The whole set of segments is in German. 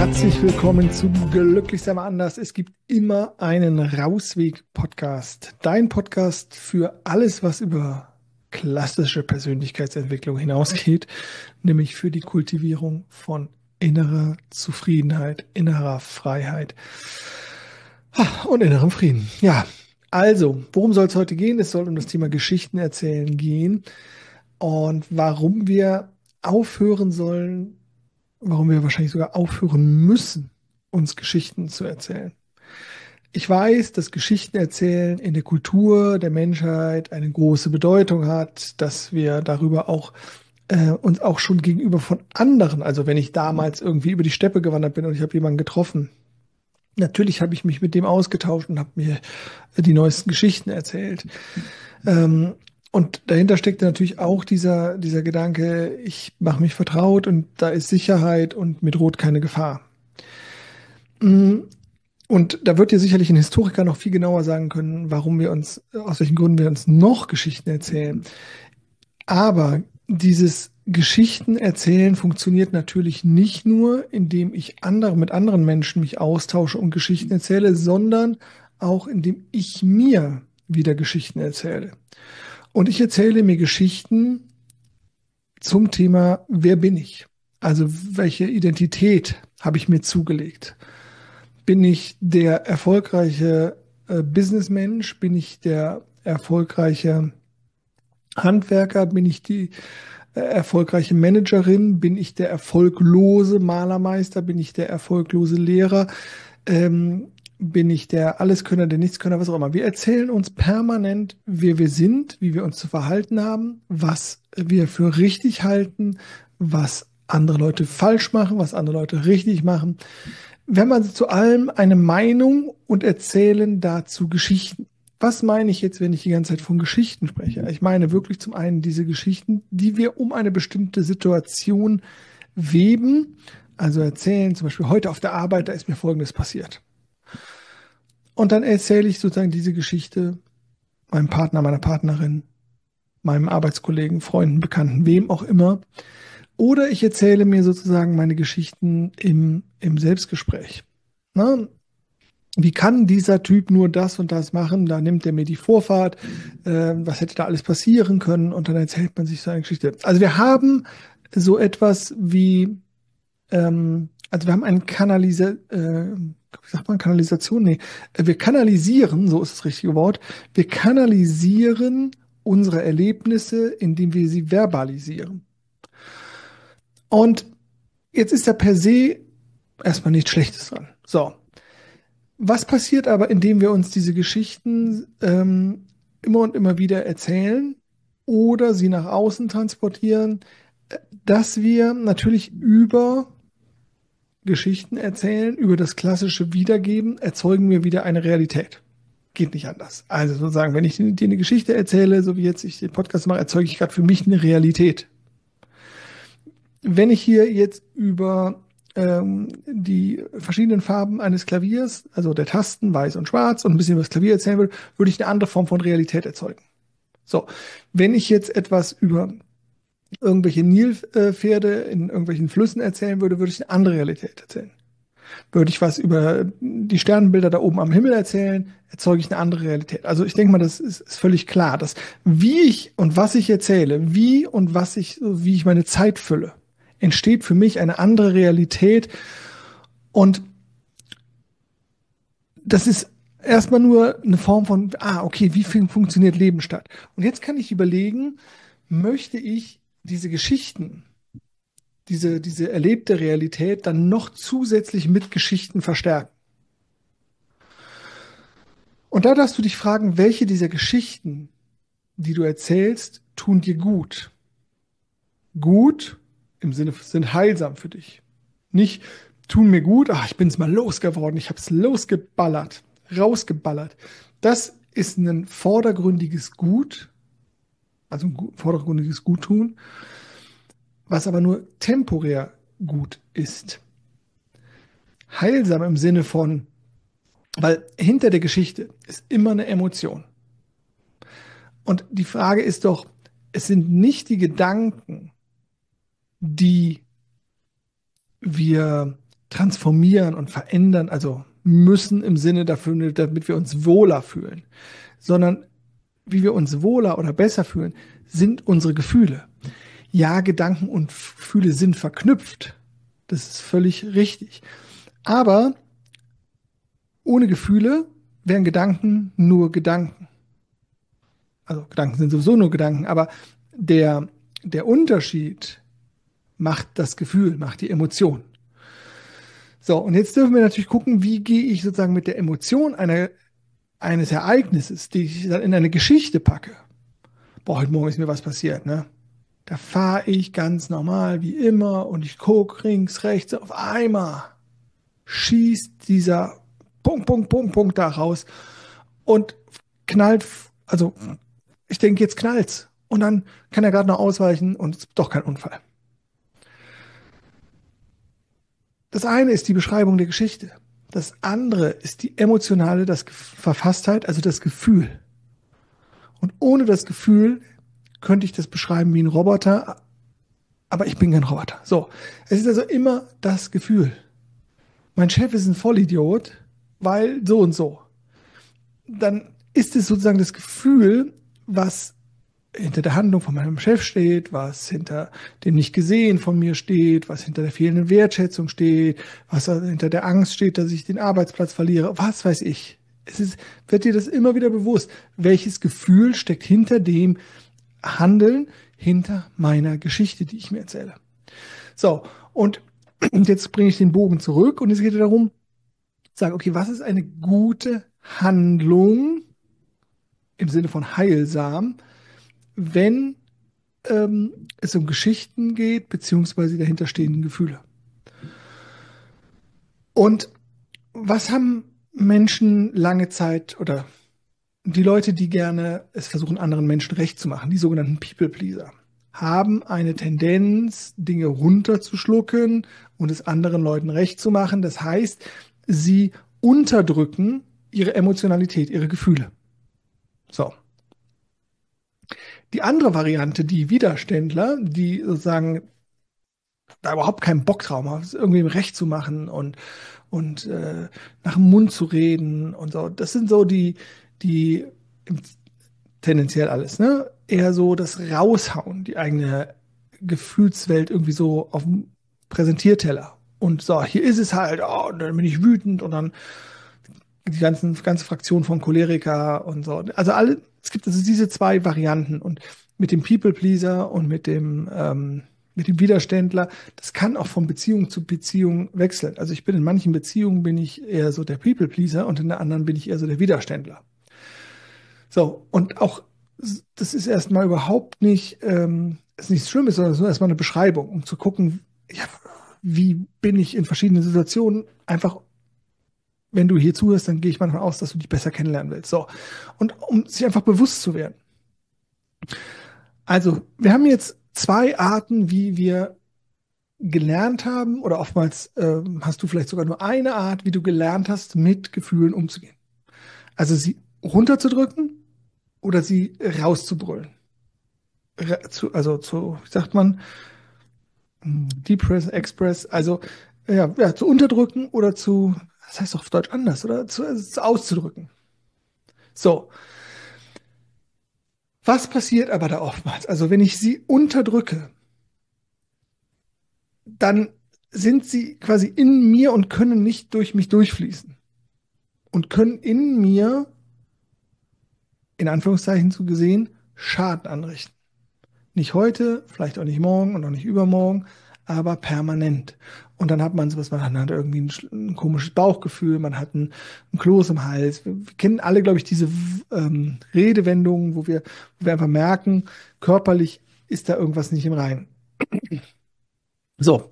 Herzlich willkommen zu Glücklich sei mal anders. Es gibt immer einen Rausweg-Podcast. Dein Podcast für alles, was über klassische Persönlichkeitsentwicklung hinausgeht, nämlich für die Kultivierung von innerer Zufriedenheit, innerer Freiheit und innerem Frieden. Ja, also, worum soll es heute gehen? Es soll um das Thema Geschichten erzählen gehen und warum wir aufhören sollen, warum wir wahrscheinlich sogar aufhören müssen, uns Geschichten zu erzählen. Ich weiß, dass Geschichten erzählen in der Kultur der Menschheit eine große Bedeutung hat, dass wir darüber auch uns auch schon gegenüber von anderen, also wenn ich damals irgendwie über die Steppe gewandert bin und ich habe jemanden getroffen, natürlich habe ich mich mit dem ausgetauscht und habe mir die neuesten Geschichten erzählt. Und dahinter steckt natürlich auch dieser Gedanke, ich mache mich vertraut und da ist Sicherheit und mir droht keine Gefahr. Und da wird dir sicherlich ein Historiker noch viel genauer sagen können, aus welchen Gründen wir uns noch Geschichten erzählen. Aber dieses Geschichten erzählen funktioniert natürlich nicht nur, indem ich mit anderen Menschen mich austausche und Geschichten erzähle, sondern auch indem ich mir wieder Geschichten erzähle. Und ich erzähle mir Geschichten zum Thema, wer bin ich? Also welche Identität habe ich mir zugelegt? Bin ich der erfolgreiche Businessmensch? Bin ich der erfolgreiche Handwerker? Bin ich die erfolgreiche Managerin? Bin ich der erfolglose Malermeister? Bin ich der erfolglose Lehrer? Bin ich der Alleskönner, der Nichtskönner, was auch immer. Wir erzählen uns permanent, wer wir sind, wie wir uns zu verhalten haben, was wir für richtig halten, was andere Leute falsch machen, was andere Leute richtig machen. Wir haben also zu allem eine Meinung und erzählen dazu Geschichten. Was meine ich jetzt, wenn ich die ganze Zeit von Geschichten spreche? Ich meine wirklich zum einen diese Geschichten, die wir um eine bestimmte Situation weben, also erzählen, zum Beispiel heute auf der Arbeit, da ist mir Folgendes passiert. Und dann erzähle ich sozusagen diese Geschichte meinem Partner, meiner Partnerin, meinem Arbeitskollegen, Freunden, Bekannten, wem auch immer. Oder ich erzähle mir sozusagen meine Geschichten im Selbstgespräch. Na, wie kann dieser Typ nur das und das machen? Da nimmt er mir die Vorfahrt. Was hätte da alles passieren können? Und dann erzählt man sich so eine Geschichte. Also wir haben so etwas wie, also wir haben eine wie sagt man, Kanalisation? Nee, wir kanalisieren, so ist das richtige Wort, wir kanalisieren unsere Erlebnisse, indem wir sie verbalisieren. Und jetzt ist da per se erstmal nichts Schlechtes dran. So. Was passiert aber, indem wir uns diese Geschichten immer und immer wieder erzählen oder sie nach außen transportieren, dass wir natürlich über Geschichten erzählen, über das klassische Wiedergeben, erzeugen wir wieder eine Realität. Geht nicht anders. Also sozusagen, wenn ich dir eine Geschichte erzähle, so wie jetzt ich den Podcast mache, erzeuge ich gerade für mich eine Realität. Wenn ich hier jetzt über die verschiedenen Farben eines Klaviers, also der Tasten, weiß und schwarz, und ein bisschen über das Klavier erzählen würde, würde ich eine andere Form von Realität erzeugen. So, wenn ich jetzt etwas über irgendwelche Nilpferde in irgendwelchen Flüssen erzählen würde, würde ich eine andere Realität erzählen. Würde ich was über die Sternbilder da oben am Himmel erzählen, erzeuge ich eine andere Realität. Also ich denke mal, das ist völlig klar, dass wie ich und was ich erzähle, wie ich meine Zeit fülle, entsteht für mich eine andere Realität. Und das ist erstmal nur eine Form von, okay, wie funktioniert Leben statt? Und jetzt kann ich überlegen, möchte ich diese Geschichten, diese erlebte Realität dann noch zusätzlich mit Geschichten verstärken? Und da darfst du dich fragen, welche dieser Geschichten, die du erzählst, tun dir gut? Gut im Sinne sind heilsam für dich. Nicht tun mir gut, ich bin es mal losgeworden, ich habe es losgeballert, rausgeballert. Das ist ein vordergründiges Gut, also ein vordergründiges Guttun, was aber nur temporär gut ist. Heilsam im Sinne von, weil hinter der Geschichte ist immer eine Emotion. Und die Frage ist doch, es sind nicht die Gedanken, die wir transformieren und verändern, also müssen im Sinne dafür, damit wir uns wohler fühlen, sondern wie wir uns wohler oder besser fühlen, sind unsere Gefühle. Ja, Gedanken und Gefühle sind verknüpft. Das ist völlig richtig. Aber ohne Gefühle wären Gedanken nur Gedanken. Also Gedanken sind sowieso nur Gedanken, aber der, der Unterschied macht das Gefühl, macht die Emotion. So, und jetzt dürfen wir natürlich gucken, wie gehe ich sozusagen mit der Emotion eines Ereignisses, die ich dann in eine Geschichte packe. Boah, heute Morgen ist mir was passiert, ne? Da fahre ich ganz normal wie immer und ich gucke links, rechts, auf einmal schießt dieser Punkt da raus und knallt, also ich denke, jetzt knallt's. Und dann kann er gerade noch ausweichen und es ist doch kein Unfall. Das eine ist die Beschreibung der Geschichte. Das andere ist die emotionale, das Verfasstheit, also das Gefühl. Und ohne das Gefühl könnte ich das beschreiben wie ein Roboter, aber ich bin kein Roboter. So, es ist also immer das Gefühl. Mein Chef ist ein Vollidiot, weil so und so. Dann ist es sozusagen das Gefühl, was hinter der Handlung von meinem Chef steht, was hinter dem nicht gesehen von mir steht, was hinter der fehlenden Wertschätzung steht, was hinter der Angst steht, dass ich den Arbeitsplatz verliere, was weiß ich. Wird dir das immer wieder bewusst, welches Gefühl steckt hinter dem Handeln, hinter meiner Geschichte, die ich mir erzähle. So, und jetzt bringe ich den Bogen zurück und es geht darum, sagen, okay, was ist eine gute Handlung im Sinne von heilsam, wenn es um Geschichten geht, beziehungsweise die dahinterstehenden Gefühle. Und was haben Menschen lange Zeit oder die Leute, die gerne es versuchen, anderen Menschen recht zu machen, die sogenannten People Pleaser, haben eine Tendenz, Dinge runterzuschlucken und es anderen Leuten recht zu machen. Das heißt, sie unterdrücken ihre Emotionalität, ihre Gefühle. So. Die andere Variante, die Widerständler, die sozusagen da überhaupt keinen Bock drauf haben, es irgendwie recht zu machen und nach dem Mund zu reden und so. Das sind so die tendenziell alles, ne? Eher so das Raushauen, die eigene Gefühlswelt irgendwie so auf dem Präsentierteller. Und so, hier ist es halt, oh, und dann bin ich wütend und dann die ganze Fraktion von Choleriker und so. Also es gibt also diese zwei Varianten und mit dem People Pleaser und mit dem Widerständler, das kann auch von Beziehung zu Beziehung wechseln. Also ich bin in manchen Beziehungen bin ich eher so der People Pleaser und in der anderen bin ich eher so der Widerständler. So, und auch das ist erstmal überhaupt nicht, ist nichts Schlimmes, sondern es ist nur erstmal eine Beschreibung, um zu gucken, ja, wie bin ich in verschiedenen Situationen einfach wenn du hier zuhörst, dann gehe ich mal davon aus, dass du dich besser kennenlernen willst. So. Und um sich einfach bewusst zu werden. Also, wir haben jetzt zwei Arten, wie wir gelernt haben, oder oftmals hast du vielleicht sogar nur eine Art, wie du gelernt hast, mit Gefühlen umzugehen. Also sie runterzudrücken oder sie rauszubrüllen. Wie sagt man, Depress, Express, also ja, zu unterdrücken oder das heißt doch auf Deutsch anders, oder zu auszudrücken. So, was passiert aber da oftmals? Also wenn ich sie unterdrücke, dann sind sie quasi in mir und können nicht durch mich durchfließen und können in mir, in Anführungszeichen zu gesehen, Schaden anrichten. Nicht heute, vielleicht auch nicht morgen und auch nicht übermorgen, aber permanent. Und dann hat man sowas, man hat irgendwie ein komisches Bauchgefühl, man hat ein Kloß im Hals. Wir kennen alle, glaube ich, diese Redewendungen, wo wir einfach merken, körperlich ist da irgendwas nicht im Reinen. So,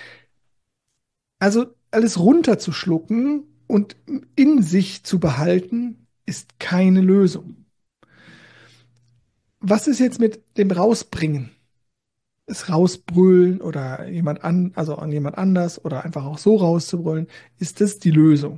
also alles runterzuschlucken und in sich zu behalten, ist keine Lösung. Was ist jetzt mit dem Rausbringen? Es rausbrüllen oder also an jemand anders oder einfach auch so rauszubrüllen, ist das die Lösung?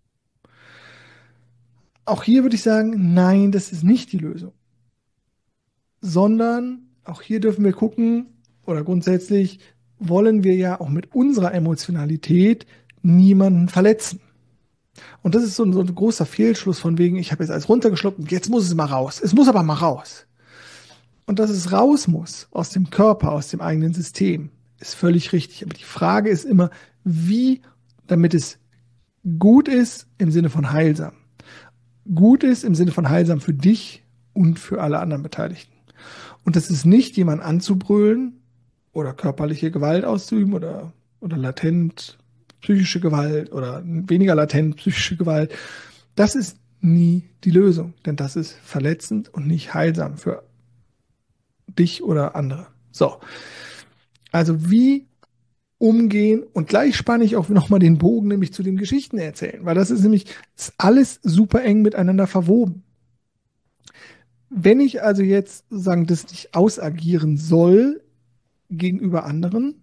Auch hier würde ich sagen, nein, das ist nicht die Lösung, sondern auch hier dürfen wir gucken oder grundsätzlich wollen wir ja auch mit unserer Emotionalität niemanden verletzen. Und das ist so ein großer Fehlschluss von wegen, ich habe jetzt alles runtergeschluckt und jetzt muss es mal raus. Es muss aber mal raus. Und dass es raus muss aus dem Körper, aus dem eigenen System, ist völlig richtig. Aber die Frage ist immer, wie, damit es gut ist im Sinne von heilsam. Gut ist im Sinne von heilsam für dich und für alle anderen Beteiligten. Und das ist nicht, jemand anzubrüllen oder körperliche Gewalt auszuüben oder latent psychische Gewalt oder weniger latent psychische Gewalt. Das ist nie die Lösung, denn das ist verletzend und nicht heilsam für dich oder andere. So, also wie umgehen und gleich spanne ich auch nochmal den Bogen, nämlich zu dem Geschichten erzählen, weil das ist nämlich ist alles super eng miteinander verwoben. Wenn ich also jetzt sagen, das nicht ausagieren soll gegenüber anderen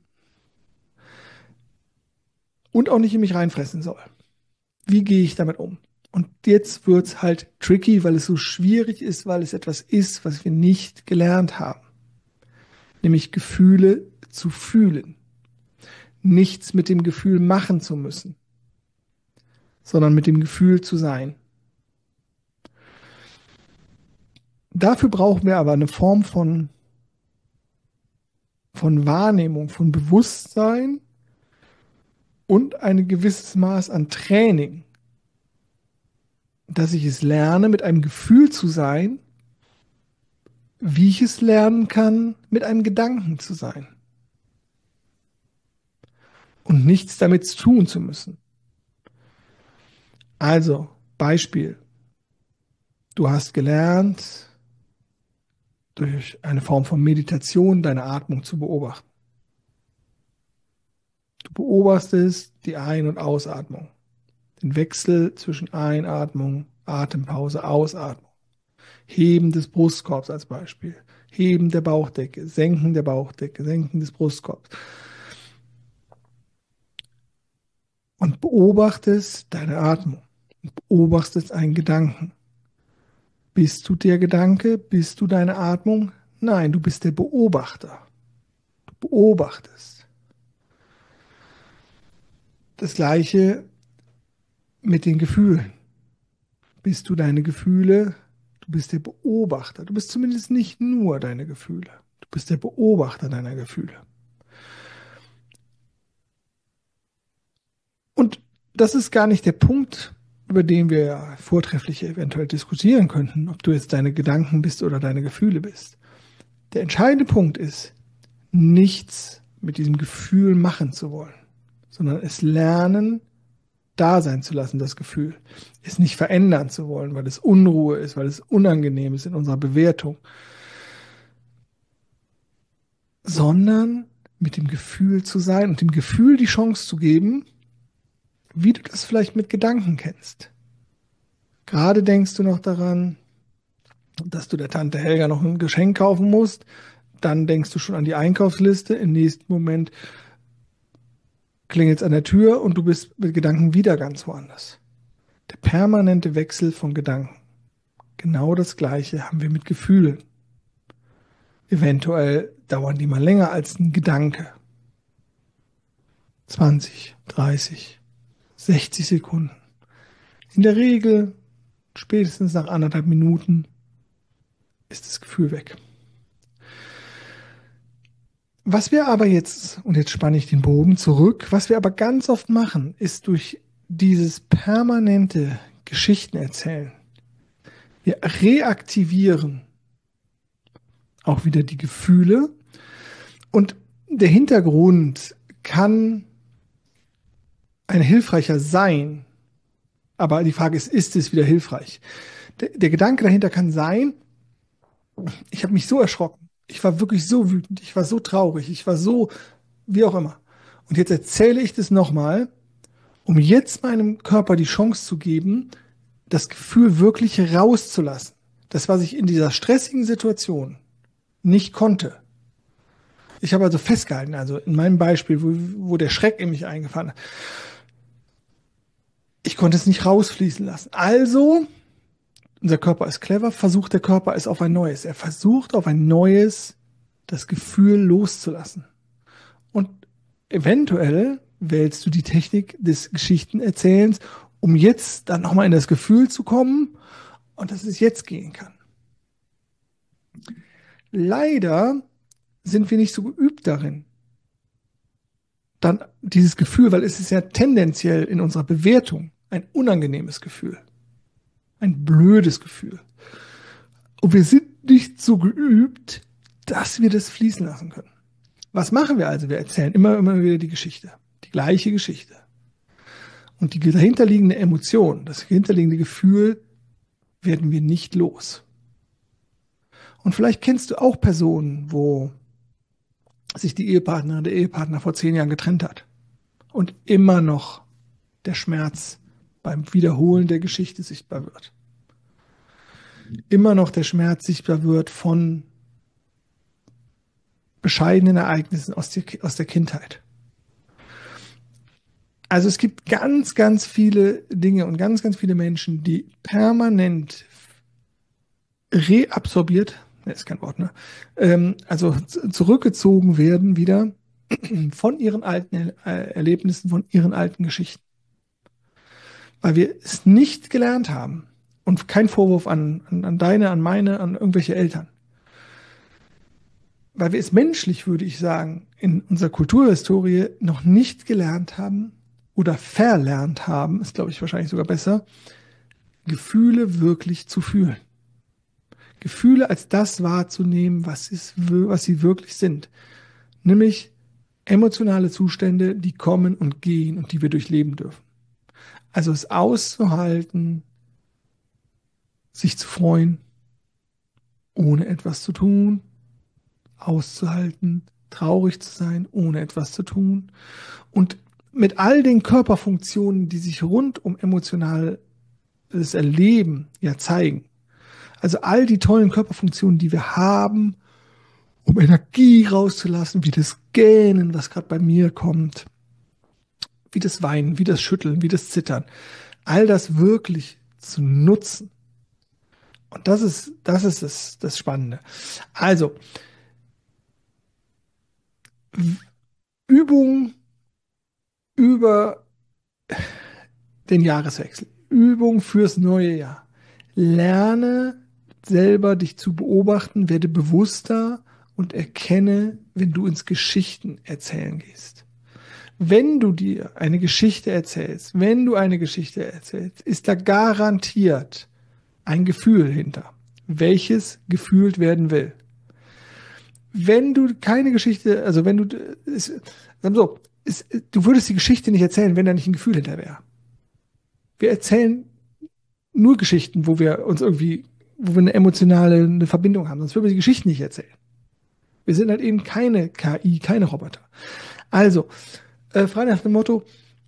und auch nicht in mich reinfressen soll, wie gehe ich damit um? Und jetzt wird's halt tricky, weil es so schwierig ist, weil es etwas ist, was wir nicht gelernt haben, nämlich Gefühle zu fühlen. Nichts mit dem Gefühl machen zu müssen, sondern mit dem Gefühl zu sein. Dafür brauchen wir aber eine Form von Wahrnehmung, von Bewusstsein und ein gewisses Maß an Training, dass ich es lerne, mit einem Gefühl zu sein, wie ich es lernen kann, mit einem Gedanken zu sein und nichts damit tun zu müssen. Also, Beispiel. Du hast gelernt, durch eine Form von Meditation deine Atmung zu beobachten. Du beobachtest die Ein- und Ausatmung, den Wechsel zwischen Einatmung, Atempause, Ausatmung, Heben des Brustkorbs als Beispiel, Heben der Bauchdecke, Senken des Brustkorbs. Und beobachtest deine Atmung, beobachtest einen Gedanken. Bist du der Gedanke? Bist du deine Atmung? Nein, du bist der Beobachter. Du beobachtest. Das Gleiche mit den Gefühlen. Bist du deine Gefühle? Du bist der Beobachter. Du bist zumindest nicht nur deine Gefühle. Du bist der Beobachter deiner Gefühle. Und das ist gar nicht der Punkt, über den wir vortrefflich eventuell diskutieren könnten, ob du jetzt deine Gedanken bist oder deine Gefühle bist. Der entscheidende Punkt ist, nichts mit diesem Gefühl machen zu wollen, sondern es lernen, da sein zu lassen, das Gefühl. Es nicht verändern zu wollen, weil es Unruhe ist, weil es unangenehm ist in unserer Bewertung, sondern mit dem Gefühl zu sein und dem Gefühl die Chance zu geben, wie du das vielleicht mit Gedanken kennst. Gerade denkst du noch daran, dass du der Tante Helga noch ein Geschenk kaufen musst, dann denkst du schon an die Einkaufsliste, im nächsten Moment klingelt es an der Tür und du bist mit Gedanken wieder ganz woanders. Der permanente Wechsel von Gedanken. Genau das Gleiche haben wir mit Gefühlen. Eventuell dauern die mal länger als ein Gedanke. 20, 30, 60 Sekunden. In der Regel, spätestens nach 1,5 Minuten, ist das Gefühl weg. Was wir aber jetzt, und jetzt spanne ich den Bogen zurück, was wir aber ganz oft machen, ist durch dieses permanente Geschichten erzählen. Wir reaktivieren auch wieder die Gefühle und der Hintergrund kann ein hilfreicher sein, aber die Frage ist es wieder hilfreich? Der Gedanke dahinter kann sein, ich habe mich so erschrocken, ich war wirklich so wütend, ich war so traurig, ich war so, wie auch immer. Und jetzt erzähle ich das nochmal, um jetzt meinem Körper die Chance zu geben, das Gefühl wirklich rauszulassen. Das, was ich in dieser stressigen Situation nicht konnte. Ich habe also festgehalten, also in meinem Beispiel, wo der Schreck in mich eingefahren hat. Ich konnte es nicht rausfließen lassen. Also, unser Körper ist clever, versucht der Körper es auf ein neues. Er versucht auf ein neues das Gefühl loszulassen. Und eventuell wählst du die Technik des Geschichtenerzählens, um jetzt dann nochmal in das Gefühl zu kommen und dass es jetzt gehen kann. Leider sind wir nicht so geübt darin, dann dieses Gefühl, weil es ist ja tendenziell in unserer Bewertung ein unangenehmes Gefühl, ein blödes Gefühl. Und wir sind nicht so geübt, dass wir das fließen lassen können. Was machen wir also? Wir erzählen immer wieder die Geschichte, die gleiche Geschichte. Und die dahinterliegende Emotion, das dahinterliegende Gefühl werden wir nicht los. Und vielleicht kennst du auch Personen, wo sich die Ehepartnerin, der Ehepartner vor 10 Jahren getrennt hat und immer noch der Schmerz beim Wiederholen der Geschichte sichtbar wird. Immer noch der Schmerz sichtbar wird von bescheidenen Ereignissen aus der Kindheit. Also es gibt ganz viele Dinge und ganz viele Menschen, die permanent reabsorbiert, ist kein Wort, ne? Also zurückgezogen werden wieder von ihren alten Erlebnissen, von ihren alten Geschichten. Weil wir es nicht gelernt haben. Und kein Vorwurf an deine, an meine, an irgendwelche Eltern. Weil wir es menschlich, würde ich sagen, in unserer Kulturhistorie noch nicht gelernt haben oder verlernt haben, ist, glaube ich, wahrscheinlich sogar besser, Gefühle wirklich zu fühlen. Gefühle als das wahrzunehmen, was sie wirklich sind. Nämlich emotionale Zustände, die kommen und gehen und die wir durchleben dürfen. Also es auszuhalten, sich zu freuen, ohne etwas zu tun, auszuhalten, traurig zu sein, ohne etwas zu tun und mit all den Körperfunktionen, die sich rund um emotionales Erleben ja zeigen. Also all die tollen Körperfunktionen, die wir haben, um Energie rauszulassen, wie das Gähnen, was gerade bei mir kommt, wie das Weinen, wie das Schütteln, wie das Zittern. All das wirklich zu nutzen. Und das ist das Spannende. Also, Übung über den Jahreswechsel. Übung fürs neue Jahr. Lerne selber dich zu beobachten, werde bewusster und erkenne, wenn du ins Geschichten erzählen gehst. Wenn du dir eine Geschichte erzählst, ist da garantiert ein Gefühl hinter, welches gefühlt werden will. Wenn du keine Geschichte, also wenn du, du würdest die Geschichte nicht erzählen, wenn da nicht ein Gefühl hinter wäre. Wir erzählen nur Geschichten, wo wir eine emotionale Verbindung haben, sonst würden wir die Geschichten nicht erzählen. Wir sind halt eben keine KI, keine Roboter. Also, frei nach dem Motto,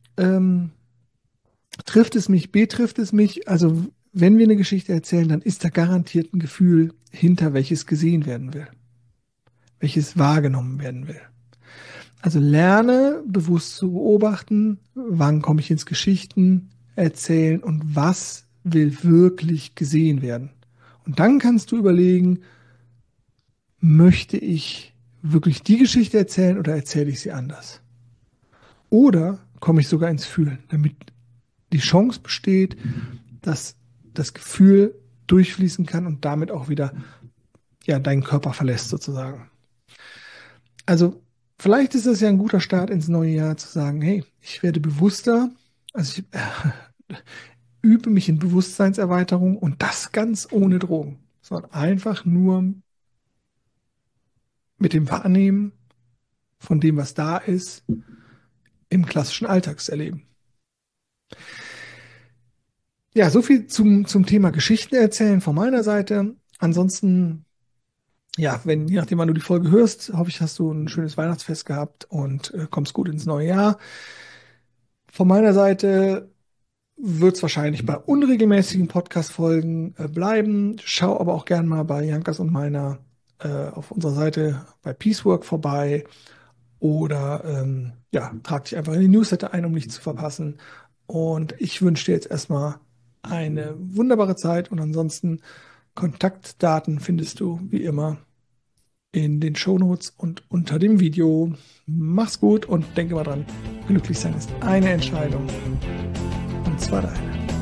trifft es mich, betrifft es mich, also wenn wir eine Geschichte erzählen, dann ist da garantiert ein Gefühl hinter, welches gesehen werden will, welches wahrgenommen werden will. Also lerne bewusst zu beobachten, wann komme ich ins Geschichten erzählen und was will wirklich gesehen werden. Und dann kannst du überlegen, möchte ich wirklich die Geschichte erzählen oder erzähle ich sie anders? Oder komme ich sogar ins Fühlen, damit die Chance besteht, dass das Gefühl durchfließen kann und damit auch wieder ja, deinen Körper verlässt sozusagen. Also vielleicht ist das ja ein guter Start ins neue Jahr zu sagen, hey, ich werde bewusster, also ich übe mich in Bewusstseinserweiterung und das ganz ohne Drogen, sondern einfach nur mit dem Wahrnehmen von dem, was da ist, im klassischen Alltagserleben. Ja, so viel zum Thema Geschichten erzählen von meiner Seite. Ansonsten, ja, je nachdem, wann du die Folge hörst, hoffe ich, hast du ein schönes Weihnachtsfest gehabt und kommst gut ins neue Jahr. Von meiner Seite wird es wahrscheinlich bei unregelmäßigen Podcast-Folgen bleiben. Schau aber auch gern mal bei Jankas und meiner auf unserer Seite bei Peacework vorbei oder ja, trag dich einfach in die Newsletter ein, um nichts zu verpassen. Und ich wünsche dir jetzt erstmal eine wunderbare Zeit und ansonsten Kontaktdaten findest du wie immer in den Shownotes und unter dem Video. Mach's gut und denke mal dran. Glücklich sein ist eine Entscheidung. Und zwar deine.